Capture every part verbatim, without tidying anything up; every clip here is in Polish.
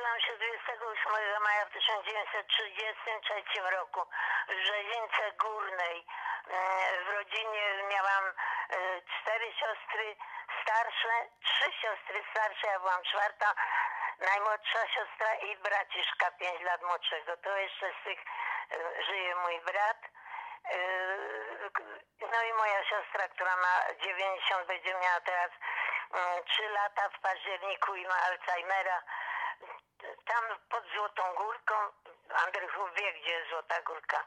Urodziłam się dwudziestego ósmego maja w tysiąc dziewięćset trzydziestym trzecim roku w Brzezińce Górnej. W rodzinie miałam cztery siostry starsze, trzy siostry starsze, ja byłam czwarta, najmłodsza siostra i braciszka pięć lat młodszego. To jeszcze z tych żyje mój brat. No i moja siostra, która ma dziewięćdziesiąt, będzie miała teraz trzy lata w październiku i ma Alzheimera. Tam pod Złotą Górką, Andrychów wie, gdzie jest Złota Górka.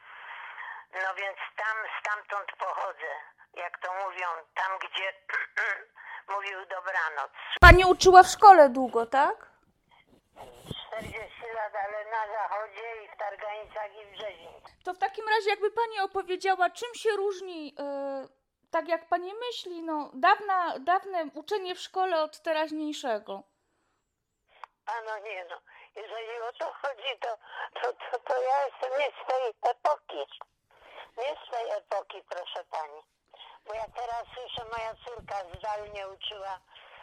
No więc tam, stamtąd pochodzę, jak to mówią, tam gdzie mówił dobranoc. Pani uczyła w szkole długo, tak? czterdzieści lat, ale na zachodzie i w Targanicach i w Brzezińcu. To w takim razie jakby Pani opowiedziała, czym się różni, e, tak jak Pani myśli, no, dawna, dawne uczenie w szkole od teraźniejszego. A no nie no, jeżeli o to chodzi, to, to, to, to ja jestem nie z tej epoki. Nie z tej epoki, proszę pani. Bo ja teraz słyszę, moja córka zdalnie uczyła,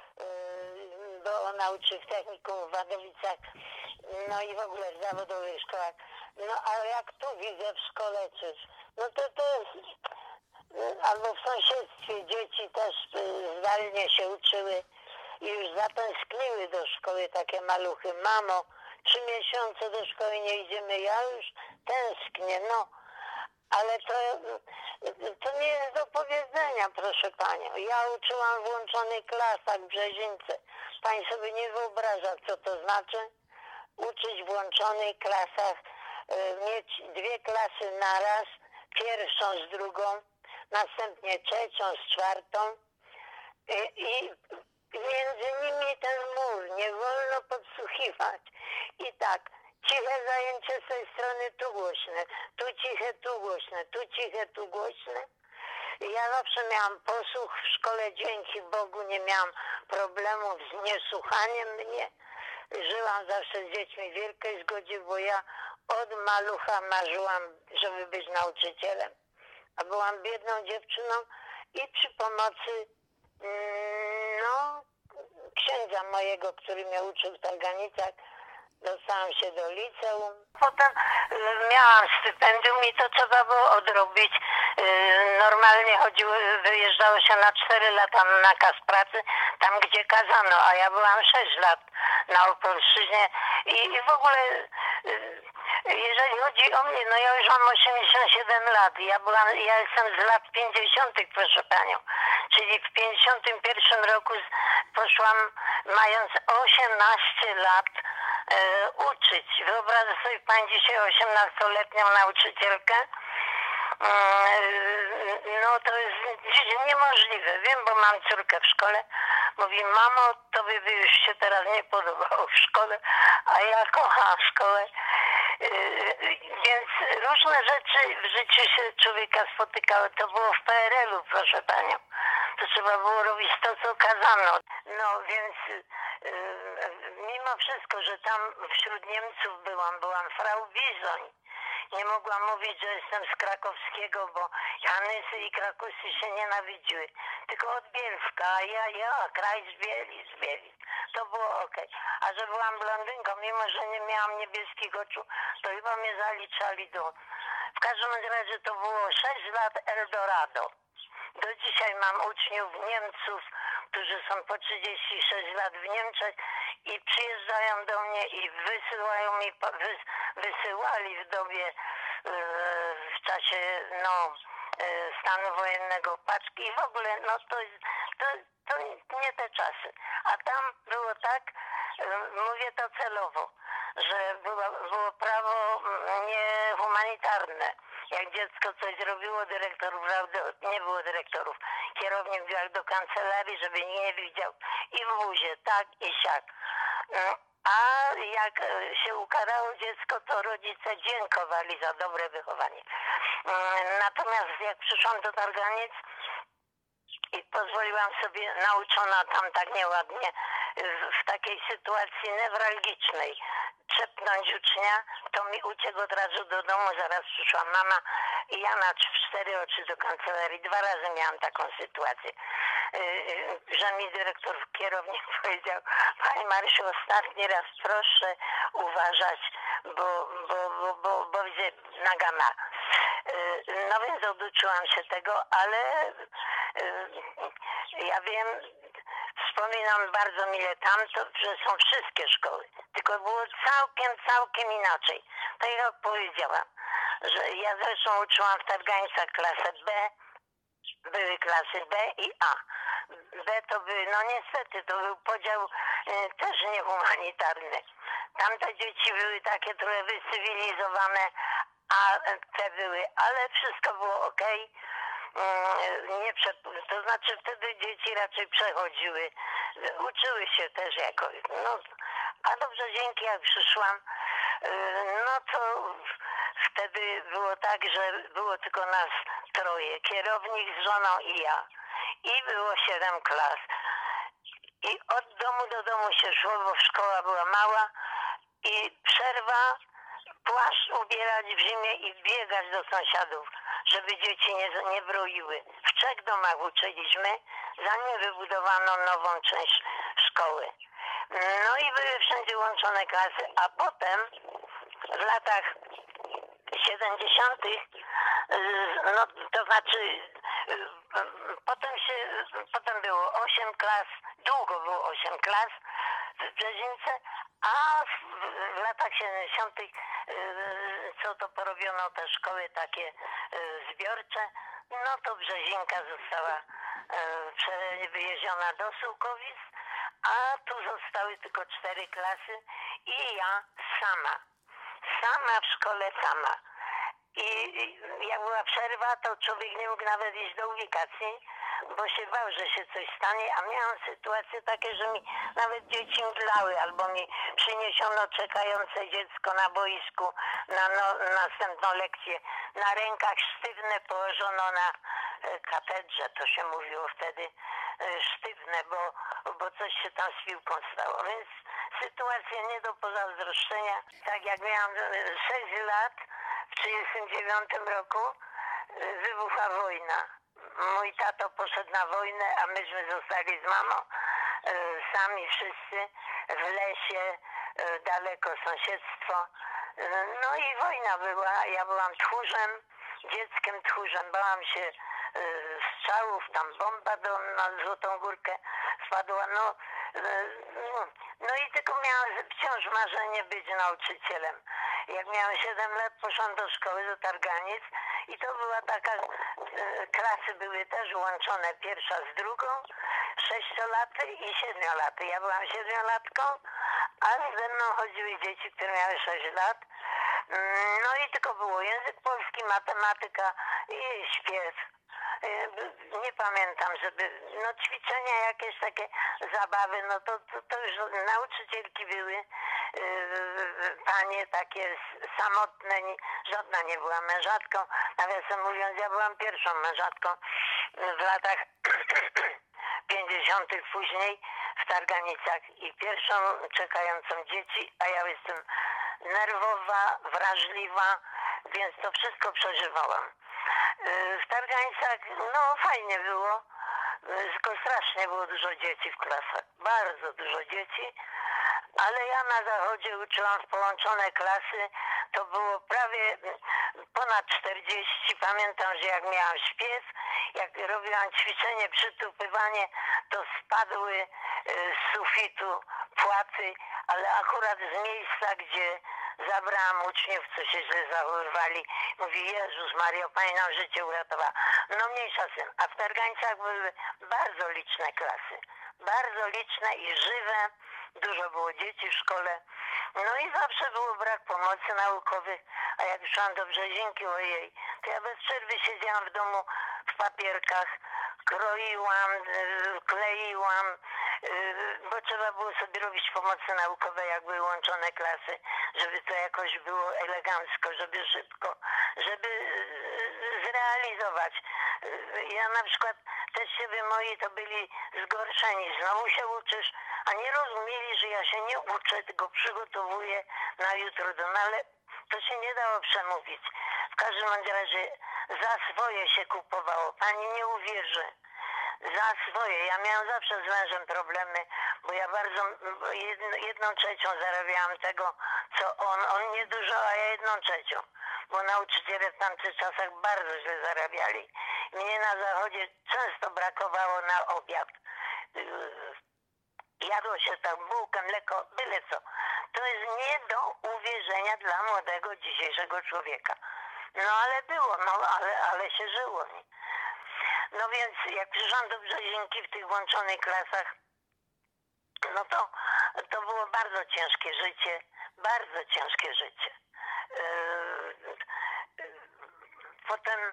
yy, bo ona uczy w technikum w Wadowicach, no i w ogóle w zawodowych szkołach. No ale jak tu widzę w szkole coś, no to to jest, yy, albo w sąsiedztwie dzieci też yy, zdalnie się uczyły i już zatęskniły do szkoły takie maluchy. Mamo, trzy miesiące do szkoły nie idziemy, ja już tęsknię, no. Ale to, to nie jest do powiedzenia, proszę panią. Ja uczyłam w włączonych klasach w Brzezińce. Pani sobie nie wyobraża, co to znaczy uczyć w włączonych klasach, mieć dwie klasy naraz, pierwszą z drugą, następnie trzecią z czwartą i, i między nimi ten mur, nie wolno podsłuchiwać. I tak, ciche zajęcie z tej strony, tu głośne, tu ciche, tu głośne, tu ciche, tu głośne. Ja zawsze miałam posłuch w szkole, dzięki Bogu nie miałam problemów z niesłuchaniem mnie. Żyłam zawsze z dziećmi w wielkiej zgodzie, bo ja od malucha marzyłam, żeby być nauczycielem. A byłam biedną dziewczyną i przy pomocy no, księdza mojego, który mnie uczył w Targanicach, dostałam się do liceum. Potem miałam stypendium i to trzeba było odrobić. Normalnie chodziło, wyjeżdżało się na cztery lata na nakaz pracy, tam gdzie kazano, a ja byłam sześć lat na Opolszczyźnie i, i w ogóle jeżeli chodzi o mnie, no ja już mam osiemdziesiąt siedem lat, ja byłam, ja jestem z lat pięćdziesiątych, proszę panią, czyli w pięćdziesiątym pierwszym roku poszłam mając osiemnaście lat e, uczyć. Wyobraża sobie pani dzisiaj osiemnastoletnią nauczycielkę? E, no to jest niemożliwe. Wiem, bo mam córkę w szkole. Mówi, mamo, tobie by już się teraz nie podobało w szkole, a ja kocham szkołę. Więc różne rzeczy w życiu się człowieka spotykały. To było w P R L u, proszę panią. To trzeba było robić to, co kazano. No więc mimo wszystko, że tam wśród Niemców byłam, byłam Frau Bizoń. Nie mogłam mówić, że jestem z krakowskiego, bo Janysy i Krakusy się nienawidziły. Tylko od Bielska, a ja, ja, kraj z Bieli, z Bieli. To było okej. A że byłam blondynką, mimo że nie miałam niebieskich oczu, to chyba mnie zaliczali do... W każdym razie to było sześć lat Eldorado. Do dzisiaj mam uczniów Niemców, którzy są po trzydzieści sześć lat w Niemczech i przyjeżdżają do mnie i wysyłają mi, wys, wysyłali w dobie, yy, w czasie no, yy, stanu wojennego paczki i w ogóle no to, to, to nie te czasy. A tam było tak, yy, mówię to celowo, że było, było prawo niehumanitarne. Jak dziecko coś zrobiło, dyrektorów nie było dyrektorów. Kierownik wziął do kancelarii, żeby nie widział. I w wuzie, tak i siak. A jak się ukarało dziecko, to rodzice dziękowali za dobre wychowanie. Natomiast jak przyszłam do Targanic i pozwoliłam sobie, nauczona tam tak nieładnie, w takiej sytuacji newralgicznej trzepnąć ucznia, to mi uciekł od razu do domu, zaraz przyszła mama i ja na cztery oczy do kancelarii. Dwa razy miałam taką sytuację, że mi dyrektor, kierownik powiedział: Pani Marysiu, ostatni raz proszę uważać, bo, bo, bo, bo, bo widzę naga ma. No więc oduczyłam się tego, ale ja wiem, wspominam bardzo mile tamto, że są wszystkie szkoły, tylko było całkiem, całkiem inaczej. Tak jak powiedziałam, że ja zresztą uczyłam w Targańcach klasę B, były klasy B i A. B to były, no niestety, to był podział e, też niehumanitarny. Tamte dzieci były takie trochę wycywilizowane, a te były, ale wszystko było okej. Nie prze, to znaczy wtedy dzieci raczej przechodziły, uczyły się też jakoś. No, a dobrze, dzięki, jak przyszłam, no to wtedy było tak, że było tylko nas troje, kierownik z żoną i ja. I było siedem klas. I od domu do domu się szło, bo szkoła była mała i przerwa, płaszcz ubierać w zimie i biegać do sąsiadów, żeby dzieci nie, nie broiły. W trzech domach uczyliśmy, zanim wybudowano nową część szkoły. No i były wszędzie łączone klasy, a potem w latach siedemdziesiątych, no to znaczy potem się, potem było osiem klas, długo było osiem klas w Brzezińce, a w, w latach siedemdziesiątych co to porobiono te szkoły takie zbiorcze, no to Brzezinka została wywieziona do Sułkowic, a tu zostały tylko cztery klasy i ja sama. Sama w szkole, sama. I jak była przerwa, to człowiek nie mógł nawet iść do ubikacji, bo się bał, że się coś stanie, a miałam sytuacje takie, że mi nawet dzieci mdlały, albo mi przyniesiono czekające dziecko na boisku na no, następną lekcję. Na rękach sztywne położono na katedrze, to się mówiło wtedy, sztywne, bo, bo coś się tam z piłką stało. Więc sytuacja nie do pozazdroszczenia. Tak jak miałam sześć lat, w tysiąc dziewięćset trzydziestym dziewiątym roku wybuchła wojna. Mój tato poszedł na wojnę, a myśmy zostali z mamą sami wszyscy w lesie, daleko sąsiedztwo. No i wojna była, ja byłam tchórzem, dzieckiem tchórzem, bałam się strzałów, tam bomba do, na Złotą Górkę spadła, no, no i tylko miałam wciąż marzenie być nauczycielem. Jak miałam siedem lat, poszłam do szkoły, do Targanic i to była taka, klasy były też łączone pierwsza z drugą, sześciolaty i siedmiolaty. Ja byłam siedmiolatką, a ze mną chodziły dzieci, które miały sześć lat. No i tylko było język polski, matematyka i śpiew. Nie pamiętam, żeby, no ćwiczenia jakieś takie zabawy, no to, to, to już nauczycielki były, yy, panie takie samotne, nie, żadna nie była mężatką, nawiasem mówiąc, ja byłam pierwszą mężatką w latach pięćdziesiątych później w Targanicach i pierwszą czekającą dzieci, a ja jestem nerwowa, wrażliwa, więc to wszystko przeżywałam. W Targańcach, no fajnie było, tylko strasznie było dużo dzieci w klasach, bardzo dużo dzieci, ale ja na zachodzie uczyłam w połączone klasy, to było prawie ponad czterdzieści, pamiętam, że jak miałam śpiew, jak robiłam ćwiczenie, przytupywanie, to spadły z sufitu płaty, ale akurat z miejsca, gdzie zabrałam uczniów, co się źle zachowywali. Mówi: Jezus Mario, Pani nam życie uratowała. No mniejsza z tym. A w Targańcach były bardzo liczne klasy. Bardzo liczne i żywe. Dużo było dzieci w szkole. No i zawsze był brak pomocy naukowych. A jak szłam do Brzezinki, ojej, to ja bez przerwy siedziałam w domu w papierkach. Kroiłam, kleiłam, bo trzeba było sobie robić pomoce naukowe, jak były łączone klasy, żeby to jakoś było elegancko, żeby szybko, żeby zrealizować. Ja na przykład teściowie moi to byli zgorszeni. Znowu się uczysz, a nie rozumieli, że ja się nie uczę, tylko przygotowuję na jutro. No ale to się nie dało przemówić. W każdym razie za swoje się kupowało. Pani nie uwierzy. Za swoje. Ja miałam zawsze z mężem problemy, bo ja bardzo, jedno, jedną trzecią zarabiałam tego, co on. On nie dużo, a ja jedną trzecią. Bo nauczyciele w tamtych czasach bardzo źle zarabiali. Mnie na zachodzie często brakowało na obiad. Jadło się tam bułkę, mleko, byle co. To jest nie do uwierzenia dla młodego dzisiejszego człowieka. No ale było, no ale, ale się żyło. Nie? No więc jak przyszłam do Brzezinki w tych włączonych klasach, no to, to było bardzo ciężkie życie, bardzo ciężkie życie. Potem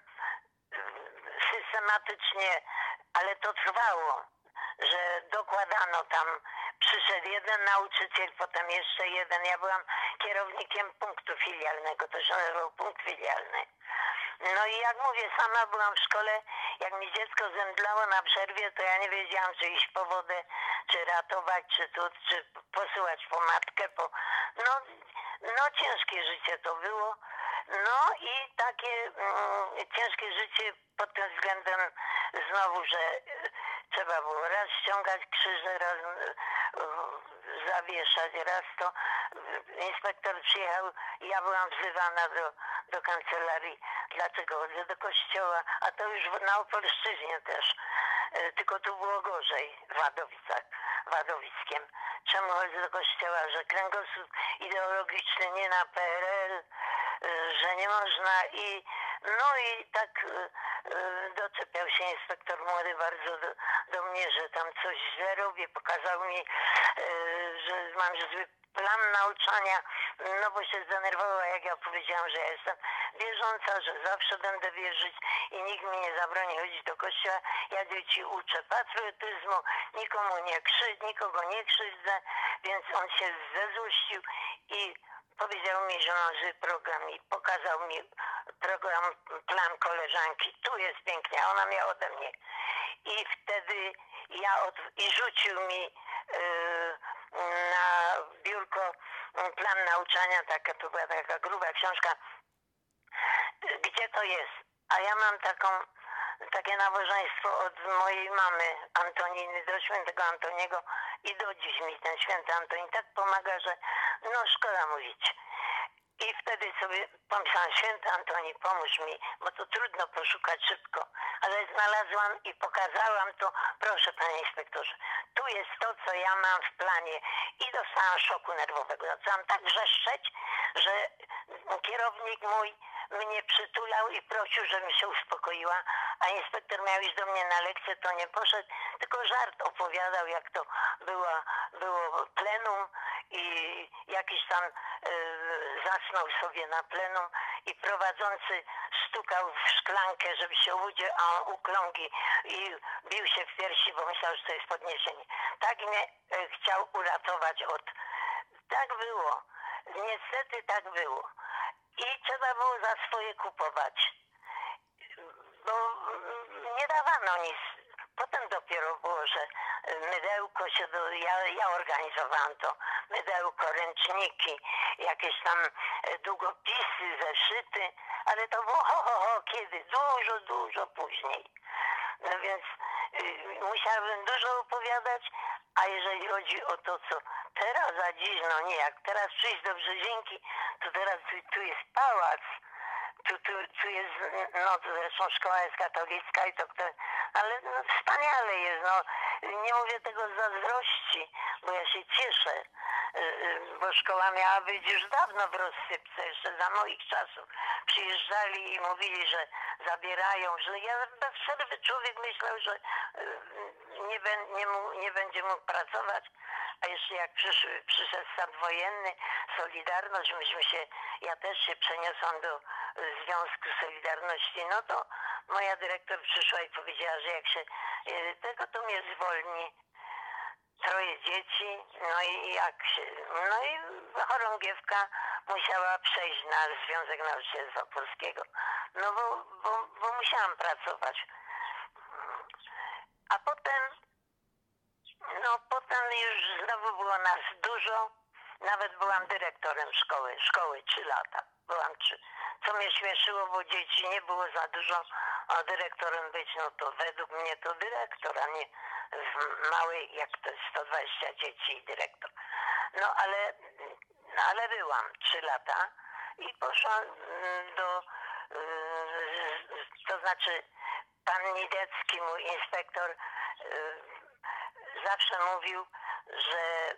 systematycznie, ale to trwało, że dokładano tam, przyszedł jeden nauczyciel, potem jeszcze jeden. Ja byłam kierownikiem punktu filialnego, to się nazywał punkt filialny. No i jak mówię, sama byłam w szkole, jak mi dziecko zemdlało na przerwie, to ja nie wiedziałam, czy iść po wodę, czy ratować, czy tu, czy posyłać po matkę. Po... No, no ciężkie życie to było. No i takie mm, ciężkie życie pod tym względem znowu, że y, trzeba było raz ściągać krzyże, raz y, y, zawieszać, raz to y, inspektor przyjechał i ja byłam wzywana do, do kancelarii. Dlaczego chodzę do kościoła? A to już na Opolszczyźnie też. Y, tylko tu było gorzej w Wadowicach, Wadowickiem. Czemu chodzę do kościoła? Że kręgosłup ideologiczny nie na P R L, że nie można i no i tak y, y, doczepiał się inspektor młody bardzo do, do mnie, że tam coś źle robię, pokazał mi, y, że mam zły plan nauczania, no bo się zdenerwowała, jak ja powiedziałam, że ja jestem wierząca, że zawsze będę wierzyć i nikt mi nie zabroni chodzić do kościoła. Ja dzieci uczę patriotyzmu, nikomu nie krzywdzę, nikogo nie krzywdzę, więc on się zezłościł i powiedział mi, że mam zły program i pokazał mi program, plan koleżanki. Tu jest pięknie, a ona miała ode mnie. I wtedy ja od... i rzucił mi yy, na biurko plan nauczania, taka, to była taka gruba książka, gdzie to jest. A ja mam taką, takie nabożeństwo od mojej mamy Antoniny do świętego Antoniego i do dziś mi ten święty Antonin tak pomaga, że no szkoda mówić. I wtedy sobie pomyślałam, święty Antoni, pomóż mi, bo to trudno poszukać szybko. Ale znalazłam i pokazałam to, proszę panie inspektorze, tu jest to, co ja mam w planie. I dostałam szoku nerwowego. Zaczęłam tak wrzeszczeć, że kierownik mój mnie przytulał i prosił, żebym się uspokoiła, a inspektor miał iść do mnie na lekcję, to nie poszedł, tylko żart opowiadał, jak to było, było plenum i jakiś tam yy, zasnął sobie na plenum i prowadzący stukał w szklankę, żeby się obudził, a on uklągi i bił się w piersi, bo myślał, że to jest podniesienie. Tak mnie yy, chciał uratować od... Tak było. Niestety tak było. I trzeba było za swoje kupować. Bo nie dawano nic. Potem dopiero było, że mydełko się, do, ja, ja organizowałam to, mydełko, ręczniki, jakieś tam długopisy, zeszyty, ale to było ho, ho, ho, kiedy? Dużo, dużo później. No więc y, musiałabym dużo opowiadać, a jeżeli chodzi o to, co teraz, a dziś, no nie, jak teraz przyjść do Brzezinki, to teraz tu, tu jest pałac, tu, tu, tu jest, no to zresztą szkoła jest katolicka i to, to ale no, wspaniale jest, no nie mówię tego z zazdrości, bo ja się cieszę, bo szkoła miała być już dawno w rozsypce, jeszcze za moich czasów. Przyjeżdżali i mówili, że zabierają, że ja bez przerwy człowiek myślał, że nie, ben, nie, mógł, nie będzie mógł pracować, a jeszcze jak przyszł, przyszedł stan wojenny, Solidarność, myśmy się, ja też się przeniosłam do Związku Solidarności, no to moja dyrektor przyszła i powiedziała, że jak się tego to mnie zwolni. Troje dzieci, no i jak się, no i chorągiewka musiała przejść na Związek Nauczycielstwa Polskiego, no bo, bo, bo musiałam pracować. A potem, no potem już znowu było nas dużo. Nawet byłam dyrektorem szkoły, szkoły trzy lata. Byłam trzy. Co mnie śmieszyło, bo dzieci nie było za dużo, a dyrektorem być, no to według mnie to dyrektor, a nie w małej, jak to jest sto dwadzieścia dzieci i dyrektor. No ale, no, ale byłam trzy lata i poszłam do, to znaczy pan Nidecki, mój inspektor, zawsze mówił, że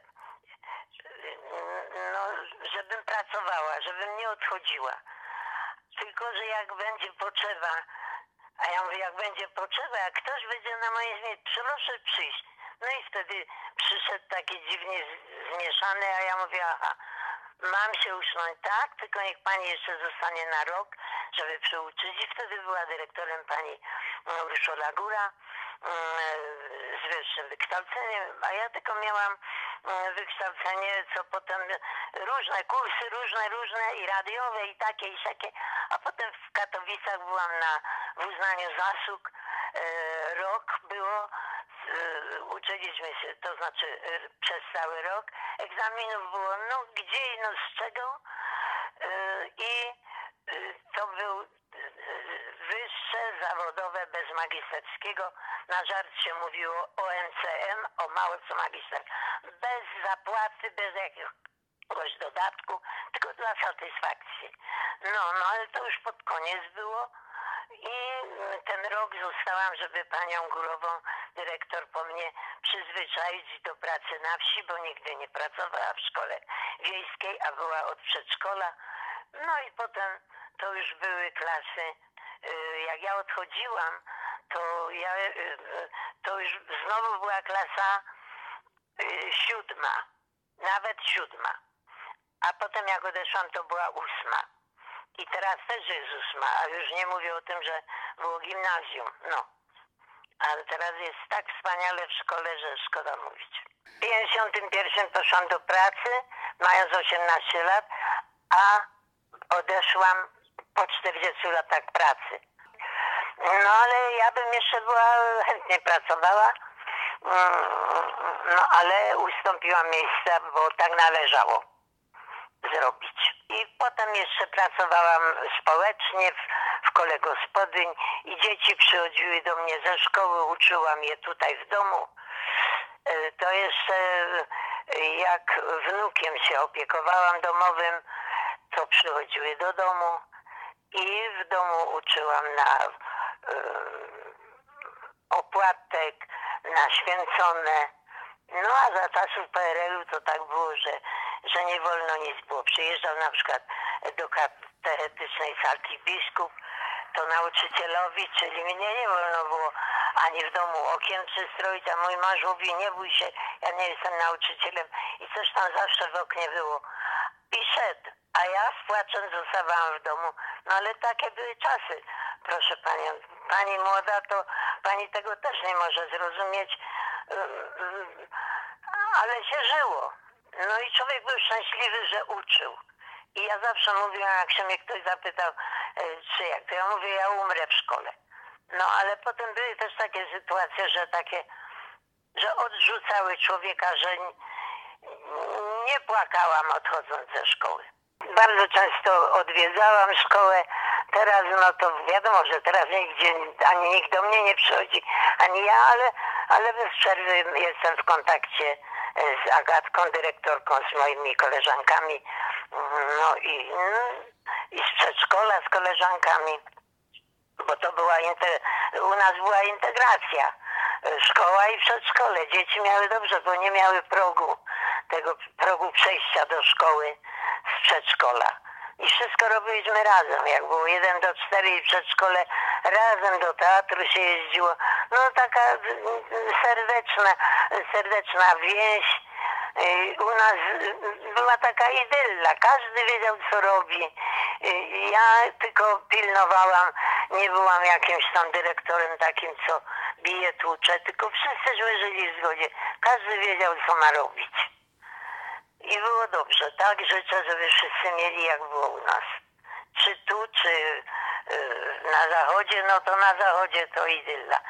no, żebym pracowała, żebym nie odchodziła. Tylko, że jak będzie potrzeba, a ja mówię, jak będzie potrzeba, jak ktoś będzie na moim miejscu, proszę przyjść. No i wtedy przyszedł taki dziwnie zmieszany, a ja mówię, aha, mam się usunąć, tak, tylko niech pani jeszcze zostanie na rok, żeby przyuczyć. I wtedy była dyrektorem pani Urszula Góra z wyższym wykształceniem, a ja tylko miałam wykształcenie, co potem różne kursy, różne, różne i radiowe i takie i takie, a potem w Katowicach byłam na, w uznaniu zasług, e, rok było, e, uczyliśmy się, to znaczy e, przez cały rok, egzaminów było no gdzie i no z czego e, i e, to był wyższe zawodowe bez magisterskiego, na żart się mówiło o M C M, o mało co magister, bez zapłaty, bez jakiegoś dodatku, tylko dla satysfakcji. No, no ale to już pod koniec było i ten rok zostałam, żeby panią Górową, dyrektor, po mnie przyzwyczaić do pracy na wsi, bo nigdy nie pracowała w szkole wiejskiej, a była od przedszkola. No i potem to już były klasy, jak ja odchodziłam, to ja, to już znowu była klasa siódma, nawet siódma, a potem jak odeszłam, to była ósma i teraz też jest ósma, a już nie mówię o tym, że było gimnazjum, no, ale teraz jest tak wspaniale w szkole, że szkoda mówić. W pięćdziesiątym pierwszym poszłam do pracy, mając osiemnaście lat, a odeszłam po czterdziestu latach pracy. No ale ja bym jeszcze była, chętnie pracowała, no ale ustąpiłam miejsca, bo tak należało zrobić. I potem jeszcze pracowałam społecznie w, w kole gospodyń i dzieci przychodziły do mnie ze szkoły, uczyłam je tutaj w domu. To jeszcze jak wnukiem się opiekowałam domowym, to przychodziły do domu i w domu uczyłam na opłatek, na święcone. No a za czasów P R L u to tak było, że, że nie wolno nic było. Przyjeżdżał na przykład do katechetycznej salki biskup, to nauczycielowi, czyli mnie nie wolno było ani w domu okien przystroić, a mój mąż mówi, nie bój się, ja nie jestem nauczycielem i coś tam zawsze w oknie było. I szedł, a ja z płaczem zostawałam w domu. No ale takie były czasy, proszę panią. Pani młoda, to pani tego też nie może zrozumieć, ale się żyło. No i człowiek był szczęśliwy, że uczył. I ja zawsze mówiłam, jak się mnie ktoś zapytał, czy jak, to ja mówię, ja umrę w szkole. No ale potem były też takie sytuacje, że takie, że odrzucały człowieka, że nie płakałam odchodząc ze szkoły. Bardzo często odwiedzałam szkołę. Teraz no to wiadomo, że teraz nigdzie, ani nikt do mnie nie przychodzi, ani ja, ale, ale bez przerwy jestem w kontakcie z Agatką, dyrektorką, z moimi koleżankami, no i, no, i z przedszkola z koleżankami, bo to była, inter, u nas była integracja, szkoła i przedszkole. Dzieci miały dobrze, bo nie miały progu, tego progu przejścia do szkoły z przedszkola. I wszystko robiliśmy razem, jak było jeden do cztery i przedszkole, razem do teatru się jeździło. No taka serdeczna, serdeczna więź. U nas była taka idylla, każdy wiedział co robi. Ja tylko pilnowałam, nie byłam jakimś tam dyrektorem takim, co bije, tłucze, tylko wszyscyśmy żyli w zgodzie. Każdy wiedział co ma robić. I było dobrze, tak? Życzę, żeby wszyscy mieli jak było u nas. Czy tu, czy yy, na zachodzie, no to na zachodzie to idylla.